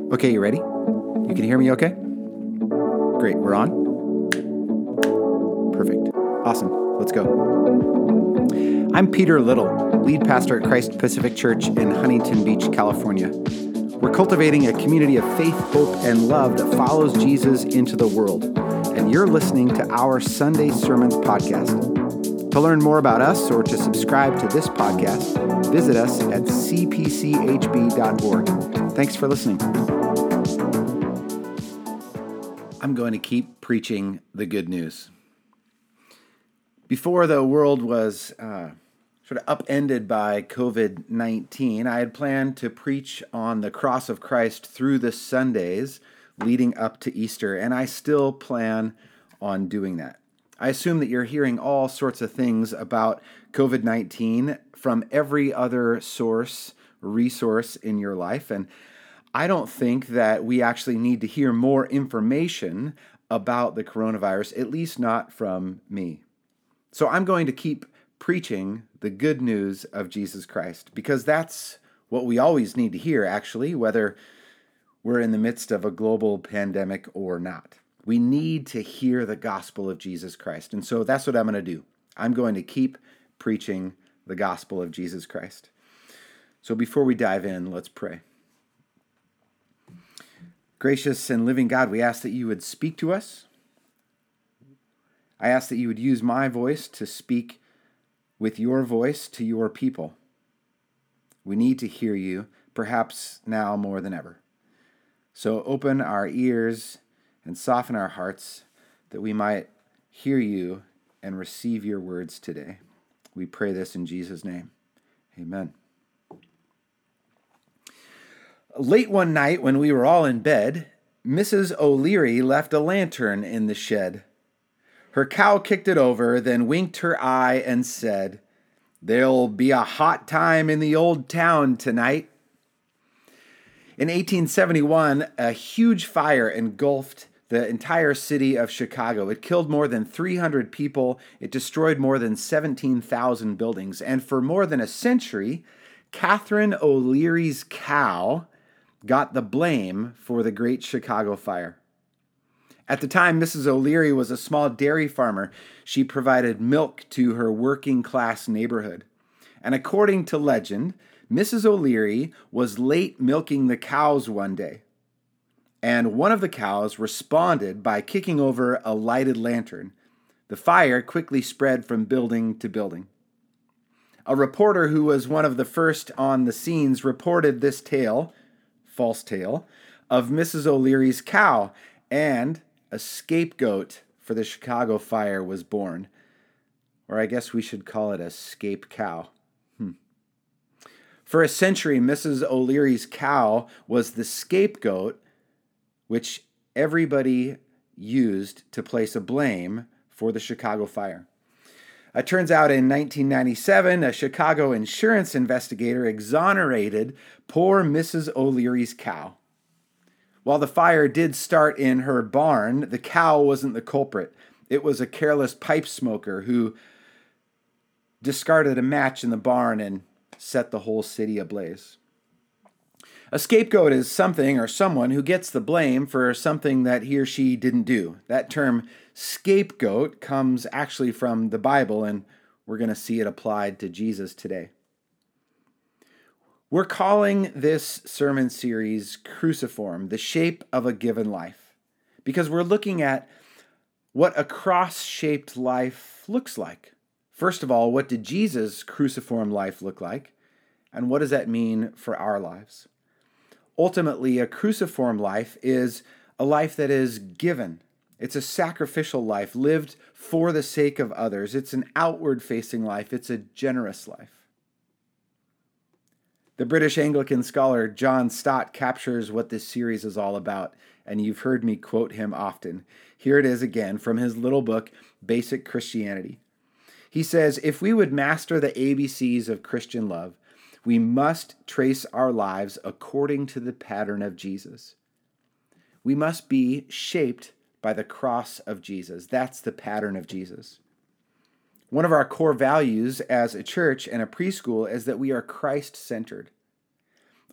Okay, you ready? You can hear me okay? Great, we're on? Perfect. Awesome. Let's go. I'm Peter Little, lead pastor at Christ Pacific Church in Huntington Beach, California. We're cultivating a community of faith, hope, and love that follows Jesus into the world. And you're listening to our Sunday Sermons podcast. To learn more about us or to subscribe to this podcast, visit us at cpchb.org. Thanks for listening. I'm going to keep preaching the good news. Before the world was sort of upended by COVID-19, I had planned to preach on the cross of Christ through the Sundays leading up to Easter, and I still plan on doing that. I assume that you're hearing all sorts of things about COVID-19 from every other resource in your life, and I don't think that we actually need to hear more information about the coronavirus, at least not from me. So I'm going to keep preaching the good news of Jesus Christ, because that's what we always need to hear, actually, whether we're in the midst of a global pandemic or not. We need to hear the gospel of Jesus Christ. And so that's what I'm going to do. I'm going to keep preaching the gospel of Jesus Christ. So before we dive in, let's pray. Gracious and living God, we ask that you would speak to us. I ask that you would use my voice to speak with your voice to your people. We need to hear you, perhaps now more than ever. So open our ears and soften our hearts that we might hear you and receive your words today. We pray this in Jesus' name. Amen. Late one night when we were all in bed, Mrs. O'Leary left a lantern in the shed. Her cow kicked it over, then winked her eye and said, "There'll be a hot time in the old town tonight." In 1871, a huge fire engulfed the entire city of Chicago. It killed more than 300 people. It destroyed more than 17,000 buildings. And for more than a century, Catherine O'Leary's cow got the blame for the Great Chicago Fire. At the time, Mrs. O'Leary was a small dairy farmer. She provided milk to her working-class neighborhood. And according to legend, Mrs. O'Leary was late milking the cows one day. And one of the cows responded by kicking over a lighted lantern. The fire quickly spread from building to building. A reporter who was one of the first on the scenes reported this false tale, of Mrs. O'Leary's cow, and a scapegoat for the Chicago fire was born. Or I guess we should call it a scape cow. For a century, Mrs. O'Leary's cow was the scapegoat which everybody used to place a blame for the Chicago fire. It turns out in 1997, a Chicago insurance investigator exonerated poor Mrs. O'Leary's cow. While the fire did start in her barn, the cow wasn't the culprit. It was a careless pipe smoker who discarded a match in the barn and set the whole city ablaze. A scapegoat is something or someone who gets the blame for something that he or she didn't do. That term scapegoat comes actually from the Bible, and we're going to see it applied to Jesus today. We're calling this sermon series Cruciform, the shape of a given life, because we're looking at what a cross-shaped life looks like. First of all, what did Jesus' cruciform life look like? And what does that mean for our lives? Ultimately, a cruciform life is a life that is given. It's a sacrificial life lived for the sake of others. It's an outward-facing life. It's a generous life. The British Anglican scholar John Stott captures what this series is all about, and you've heard me quote him often. Here it is again from his little book, Basic Christianity. He says, "If we would master the ABCs of Christian love, we must trace our lives according to the pattern of Jesus. We must be shaped by the cross of Jesus. That's the pattern of Jesus. One of our core values as a church and a preschool is that we are Christ-centered.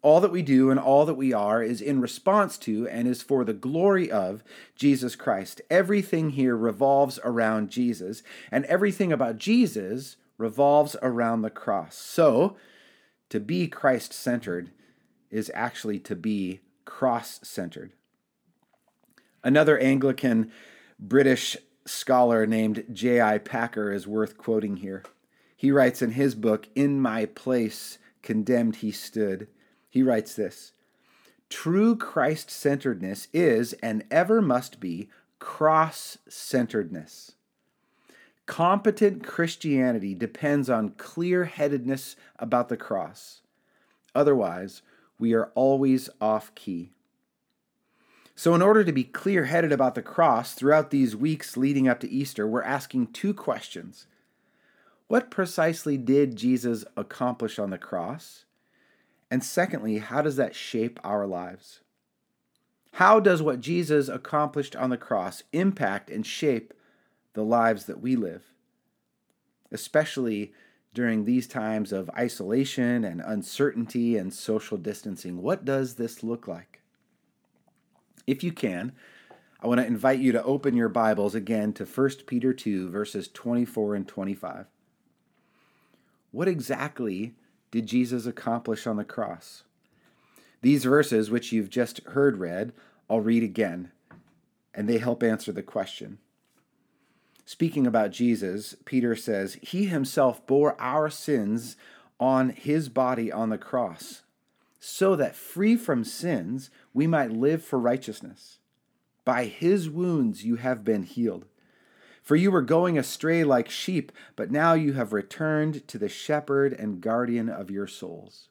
All that we do and all that we are is in response to and is for the glory of Jesus Christ. Everything here revolves around Jesus, and everything about Jesus revolves around the cross. So, to be Christ-centered is actually to be cross-centered. Another Anglican British scholar named J.I. Packer is worth quoting here. He writes in his book, In My Place, Condemned He Stood. He writes this: true Christ-centeredness is and ever must be cross-centeredness. Competent Christianity depends on clear-headedness about the cross. Otherwise, we are always off key. So in order to be clear-headed about the cross throughout these weeks leading up to Easter, we're asking two questions. What precisely did Jesus accomplish on the cross? And secondly, how does that shape our lives? How does what Jesus accomplished on the cross impact and shape the lives that we live? Especially during these times of isolation and uncertainty and social distancing. What does this look like? If you can, I want to invite you to open your Bibles again to 1 Peter 2, verses 24 and 25. What exactly did Jesus accomplish on the cross? These verses, which you've just heard read, I'll read again, and they help answer the question. Speaking about Jesus, Peter says, He himself bore our sins on his body on the cross, so that free from sins we might live for righteousness. By his wounds you have been healed. For you were going astray like sheep, but now you have returned to the shepherd and guardian of your souls.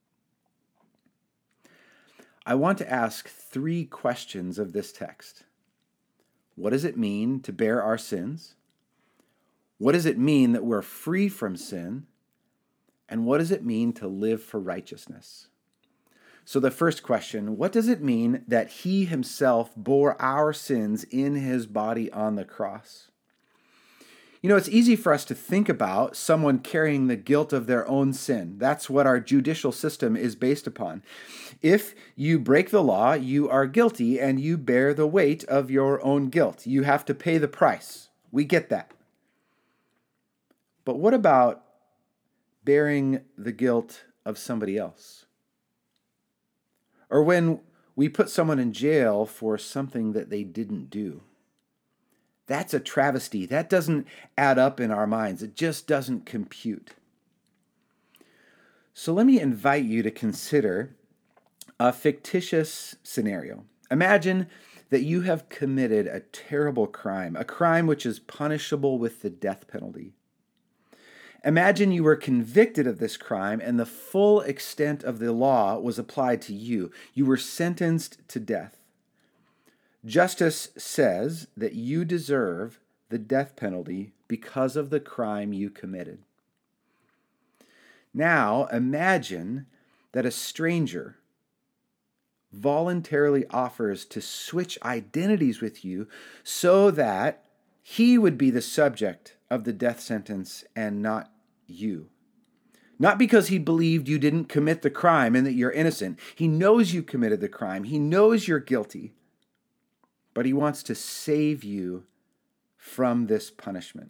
I want to ask three questions of this text. What does it mean to bear our sins? What does it mean that we're free from sin? And what does it mean to live for righteousness? So the first question, what does it mean that he himself bore our sins in his body on the cross? You know, it's easy for us to think about someone carrying the guilt of their own sin. That's what our judicial system is based upon. If you break the law, you are guilty and you bear the weight of your own guilt. You have to pay the price. We get that. But what about bearing the guilt of somebody else? Or when we put someone in jail for something that they didn't do. That's a travesty. That doesn't add up in our minds. It just doesn't compute. So let me invite you to consider a fictitious scenario. Imagine that you have committed a terrible crime, a crime which is punishable with the death penalty. Imagine you were convicted of this crime and the full extent of the law was applied to you. You were sentenced to death. Justice says that you deserve the death penalty because of the crime you committed. Now imagine that a stranger voluntarily offers to switch identities with you so that he would be the subject of the death sentence and not you. Not because he believed you didn't commit the crime and that you're innocent. He knows you committed the crime. He knows you're guilty. But he wants to save you from this punishment.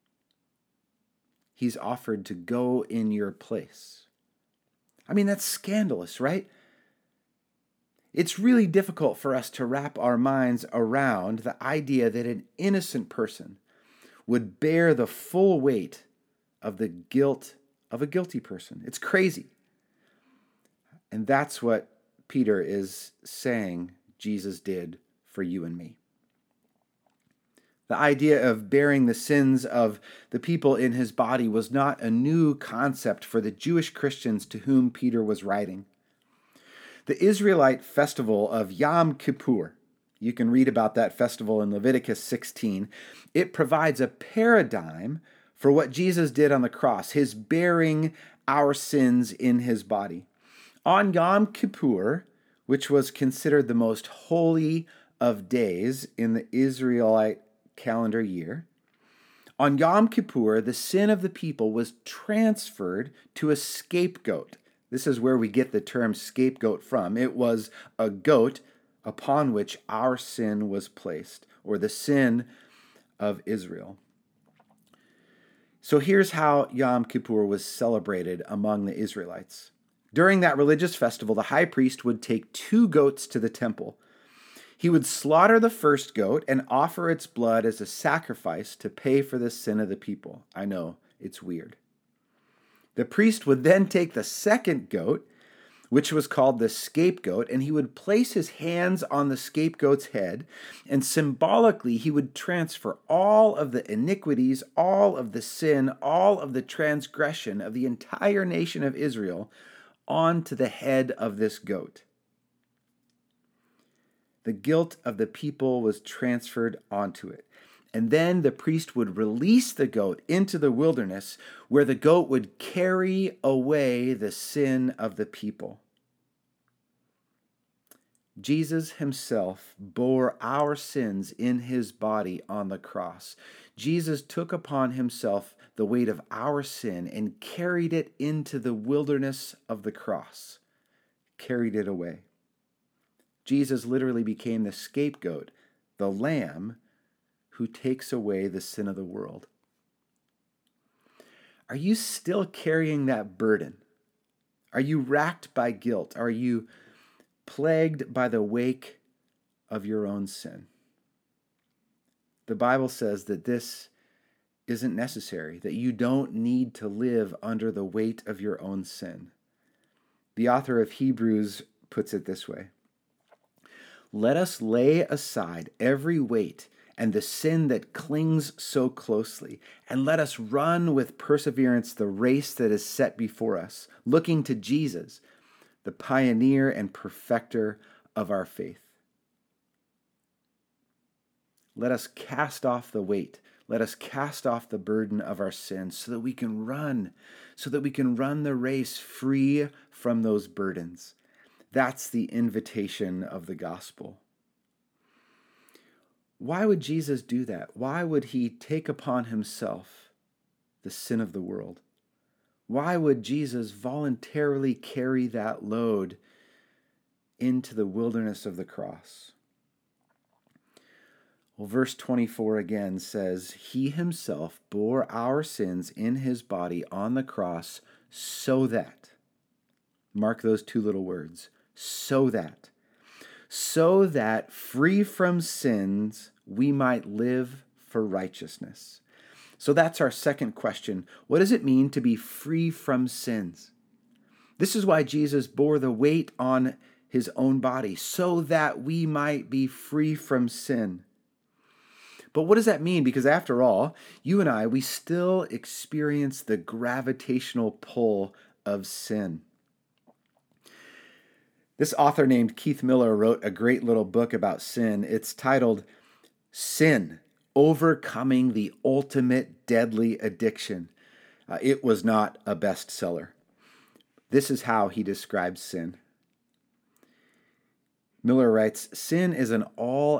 He's offered to go in your place. I mean, that's scandalous, right? It's really difficult for us to wrap our minds around the idea that an innocent person would bear the full weight of the guilt of a guilty person. It's crazy. And that's what Peter is saying Jesus did for you and me. The idea of bearing the sins of the people in his body was not a new concept for the Jewish Christians to whom Peter was writing. The Israelite festival of Yom Kippur, you can read about that festival in Leviticus 16, it provides a paradigm for what Jesus did on the cross, his bearing our sins in his body. On Yom Kippur, which was considered the most holy of days in the Israelite calendar year, on Yom Kippur, the sin of the people was transferred to a scapegoat. This is where we get the term scapegoat from. It was a goat upon which our sin was placed, or the sin of Israel. So here's how Yom Kippur was celebrated among the Israelites. During that religious festival, the high priest would take 2 goats to the temple. He would slaughter the first goat and offer its blood as a sacrifice to pay for the sin of the people. I know, it's weird. The priest would then take the second goat, which was called the scapegoat, and he would place his hands on the scapegoat's head, and symbolically he would transfer all of the iniquities, all of the sin, all of the transgression of the entire nation of Israel onto the head of this goat. The guilt of the people was transferred onto it. And then the priest would release the goat into the wilderness, where the goat would carry away the sin of the people. Jesus himself bore our sins in his body on the cross. Jesus took upon himself the weight of our sin and carried it into the wilderness of the cross, carried it away. Jesus literally became the scapegoat, the lamb who takes away the sin of the world. Are you still carrying that burden? Are you racked by guilt? Are you plagued by the wake of your own sin? The Bible says that this isn't necessary, that you don't need to live under the weight of your own sin. The author of Hebrews puts it this way: let us lay aside every weight and the sin that clings so closely, and let us run with perseverance the race that is set before us, looking to Jesus, the pioneer and perfecter of our faith. Let us cast off the weight. Let us cast off the burden of our sins so that we can run the race free from those burdens. That's the invitation of the gospel. Why would Jesus do that? Why would he take upon himself the sin of the world? Why would Jesus voluntarily carry that load into the wilderness of the cross? Well, verse 24 again says, he himself bore our sins in his body on the cross so that, mark those 2 little words, so that free from sins, we might live for righteousness. So that's our second question. What does it mean to be free from sins? This is why Jesus bore the weight on his own body, so that we might be free from sin. But what does that mean? Because after all, you and I, we still experience the gravitational pull of sin. This author named Keith Miller wrote a great little book about sin. It's titled Sin: Overcoming the Ultimate Deadly Addiction. It was not a bestseller. This is how he describes sin. Miller writes, sin is an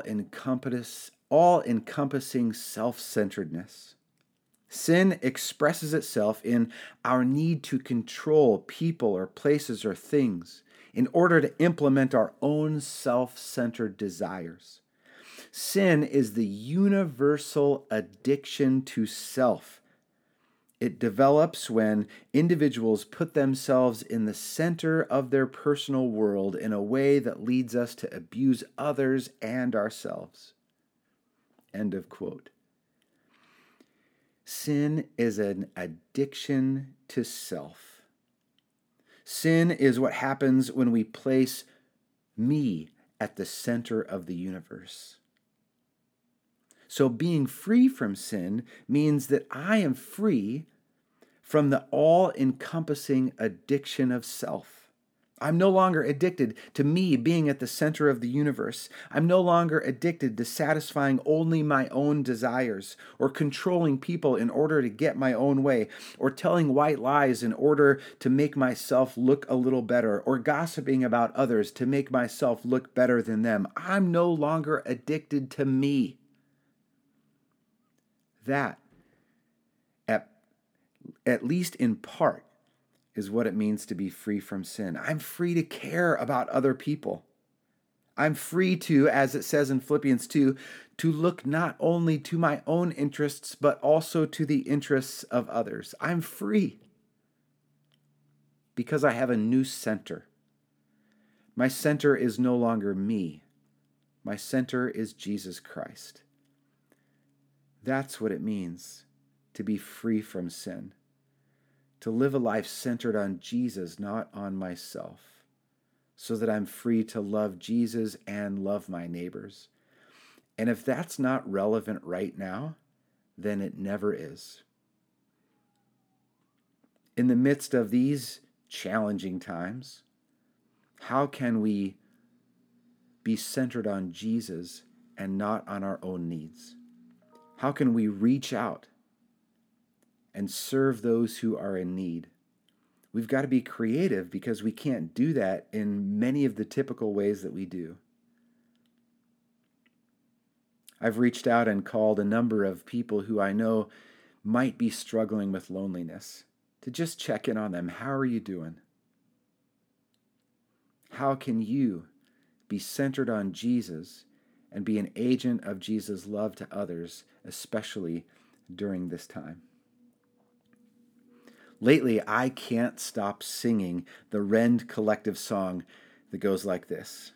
all-encompassing self-centeredness. Sin expresses itself in our need to control people or places or things in order to implement our own self-centered desires. Sin is the universal addiction to self. It develops when individuals put themselves in the center of their personal world in a way that leads us to abuse others and ourselves. End of quote. Sin is an addiction to self. Sin is what happens when we place me at the center of the universe. So being free from sin means that I am free from the all-encompassing addiction of self. I'm no longer addicted to me being at the center of the universe. I'm no longer addicted to satisfying only my own desires, or controlling people in order to get my own way, or telling white lies in order to make myself look a little better, or gossiping about others to make myself look better than them. I'm no longer addicted to me. That, at least in part, is what it means to be free from sin. I'm free to care about other people. I'm free to, as it says in Philippians 2, to look not only to my own interests, but also to the interests of others. I'm free because I have a new center. My center is no longer me. My center is Jesus Christ. That's what it means to be free from sin. To live a life centered on Jesus, not on myself, so that I'm free to love Jesus and love my neighbors. And if that's not relevant right now, then it never is. In the midst of these challenging times, how can we be centered on Jesus and not on our own needs? How can we reach out and serve those who are in need? We've got to be creative because we can't do that in many of the typical ways that we do. I've reached out and called a number of people who I know might be struggling with loneliness to just check in on them. How are you doing? How can you be centered on Jesus and be an agent of Jesus' love to others, especially during this time? Lately, I can't stop singing the Rend Collective song that goes like this.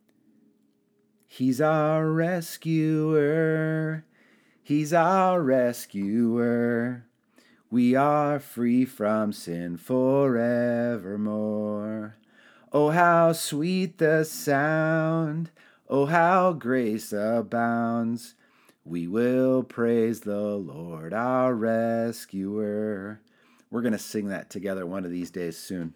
He's our rescuer. He's our rescuer. We are free from sin forevermore. Oh, how sweet the sound. Oh, how grace abounds. We will praise the Lord, our rescuer. We're going to sing that together one of these days soon.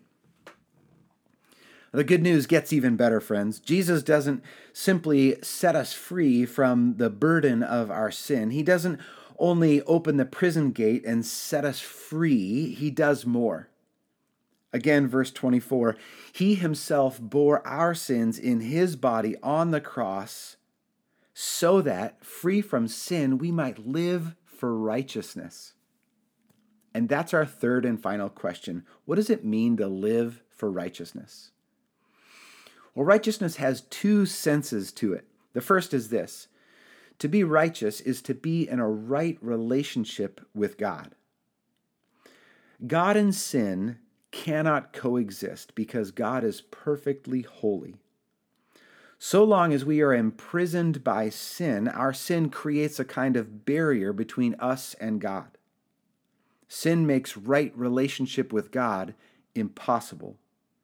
The good news gets even better, friends. Jesus doesn't simply set us free from the burden of our sin. He doesn't only open the prison gate and set us free. He does more. Again, verse 24, He himself bore our sins in his body on the cross so that, free from sin, we might live for righteousness. And that's our third and final question. What does it mean to live for righteousness? Well, righteousness has two senses to it. The first is this. To be righteous is to be in a right relationship with God. God and sin cannot coexist because God is perfectly holy. So long as we are imprisoned by sin, our sin creates a kind of barrier between us and God. Sin makes right relationship with God impossible.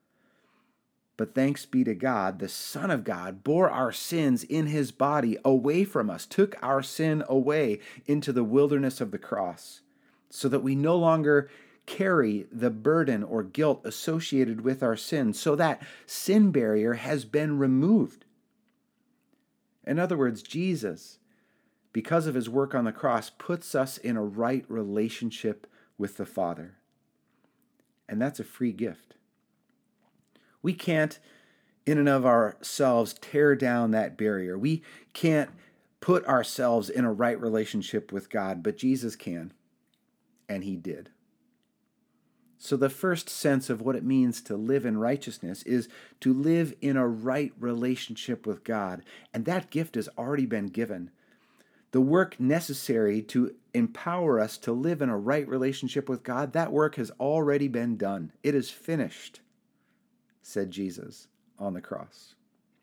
But thanks be to God, the Son of God bore our sins in his body away from us, took our sin away into the wilderness of the cross, so that we no longer carry the burden or guilt associated with our sin, so that sin barrier has been removed. In other words, Jesus, because of his work on the cross, puts us in a right relationship with the Father. And that's a free gift. We can't, in and of ourselves, tear down that barrier. We can't put ourselves in a right relationship with God, but Jesus can, and he did. So the first sense of what it means to live in righteousness is to live in a right relationship with God, and that gift has already been given. The work necessary to empower us to live in a right relationship with God, that work has already been done. It is finished, said Jesus on the cross.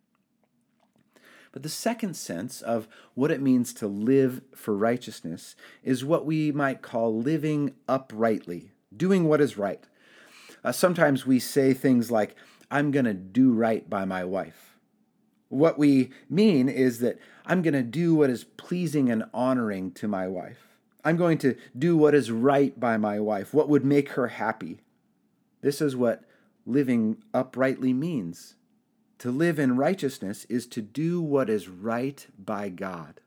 But the second sense of what it means to live for righteousness is what we might call living uprightly, doing what is right. Sometimes we say things like, I'm going to do right by my wife. What we mean is that I'm going to do what is pleasing and honoring to my wife. I'm going to do what is right by my wife, what would make her happy. This is what living uprightly means. To live in righteousness is to do what is right by God.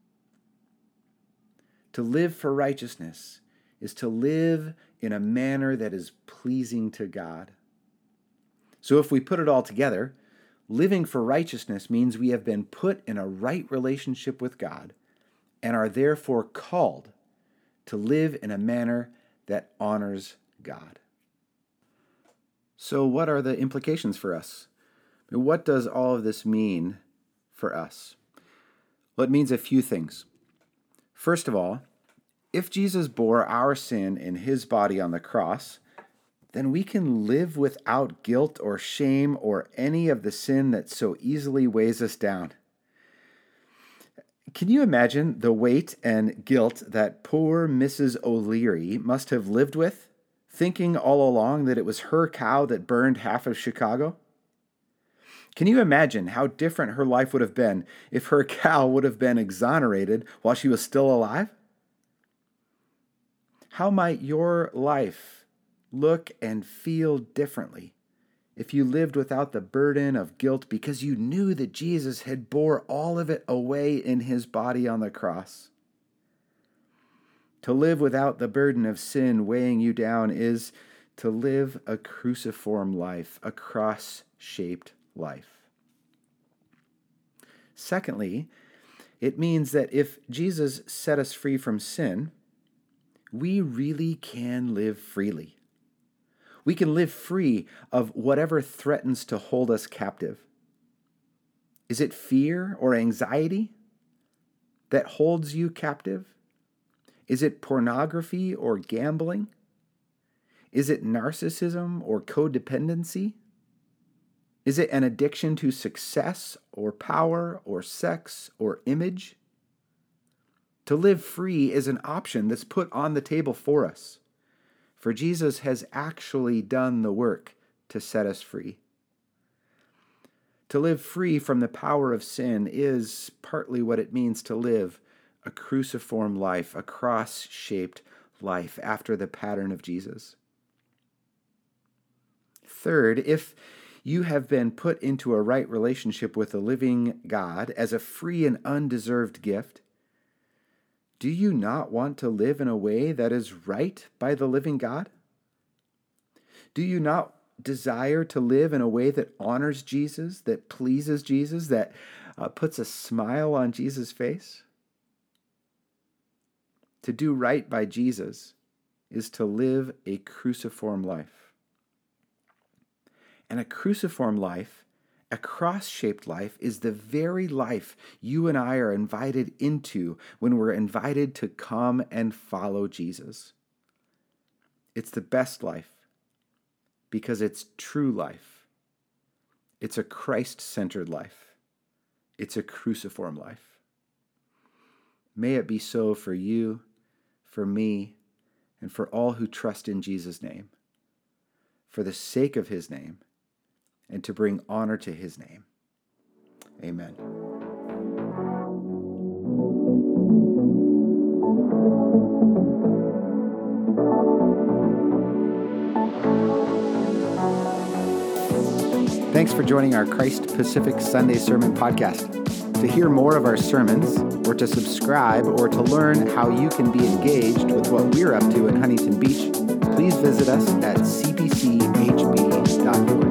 To live for righteousness is to live in a manner that is pleasing to God. So if we put it all together, living for righteousness means we have been put in a right relationship with God and are therefore called to live in a manner that honors God. So what are the implications for us? What does all of this mean for us? Well, it means a few things. First of all, if Jesus bore our sin in his body on the cross, then we can live without guilt or shame or any of the sin that so easily weighs us down. Can you imagine the weight and guilt that poor Mrs. O'Leary must have lived with, thinking all along that it was her cow that burned half of Chicago? Can you imagine how different her life would have been if her cow would have been exonerated while she was still alive? How might your life look and feel differently if you lived without the burden of guilt because you knew that Jesus had bore all of it away in his body on the cross? To live without the burden of sin weighing you down is to live a cruciform life, a cross-shaped life. Secondly, it means that if Jesus set us free from sin, we really can live freely. We can live free of whatever threatens to hold us captive. Is it fear or anxiety that holds you captive? Is it pornography or gambling? Is it narcissism or codependency? Is it an addiction to success or power or sex or image? To live free is an option that's put on the table for us, for Jesus has actually done the work to set us free. To live free from the power of sin is partly what it means to live a cruciform life, a cross-shaped life after the pattern of Jesus. Third, if you have been put into a right relationship with the living God as a free and undeserved gift, do you not want to live in a way that is right by the living God? Do you not desire to live in a way that honors Jesus, that pleases Jesus, that puts a smile on Jesus' face? To do right by Jesus is to live a cruciform life. And a cruciform life, a cross-shaped life, is the very life you and I are invited into when we're invited to come and follow Jesus. It's the best life because it's true life. It's a Christ-centered life. It's a cruciform life. May it be so for you, for me, and for all who trust in Jesus' name, for the sake of his name, and to bring honor to his name. Amen. Thanks for joining our Christ Pacific Sunday Sermon Podcast. To hear more of our sermons, or to subscribe, or to learn how you can be engaged with what we're up to in Huntington Beach, please visit us at cpchb.org.